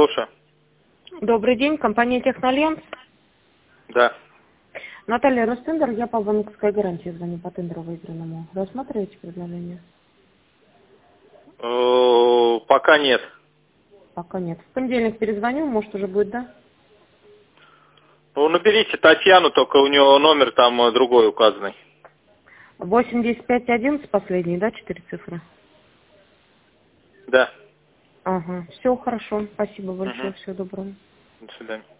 слушаю. Добрый день, компания Технольянс. Да. Наталья Ростендер, я по банковской гарантии звоню по тендеру выигранному. Рассматриваете предложение? Пока нет. Пока нет. В понедельник перезвоню, может уже будет, да? Ну, наберите Татьяну, только у нее номер там другой указанный. 8511 последний, да, 4 цифры? Да. Ага, все хорошо, спасибо большое, Угу. всего доброго. До свидания.